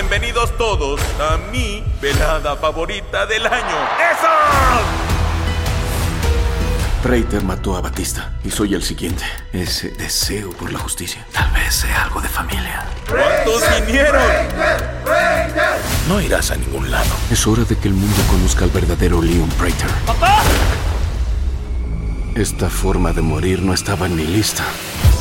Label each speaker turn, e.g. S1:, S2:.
S1: Bienvenidos todos a mi velada favorita del año. ¡Eso!
S2: Praetor mató a Batista y soy el siguiente. Ese deseo por la justicia. Tal vez sea algo de familia.
S1: ¿Cuántos vinieron?
S2: No irás a ningún lado. Es hora de que el mundo conozca al verdadero Leon Praetor.
S1: ¡Papá!
S2: Esta forma de morir no estaba en mi lista.